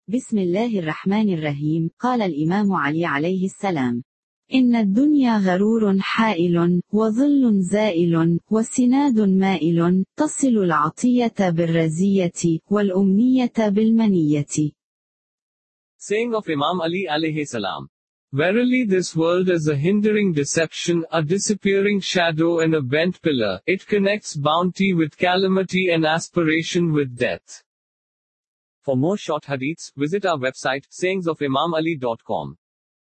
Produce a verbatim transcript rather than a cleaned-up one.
بسم الله الرحمن الرحيم. قال الإمام علي عليه السلام: إن الدنيا غرور حائل، وظل زائل، وسناد مائل، تصل العطية بالرزية، والأمنية بالمنية. Saying of Imam Ali alayhi salam. Verily this world is a hindering deception, a disappearing shadow and a bent pillar. It connects bounty with calamity and aspiration with death. For more short hadiths, visit our website, sayings of imam ali dot com.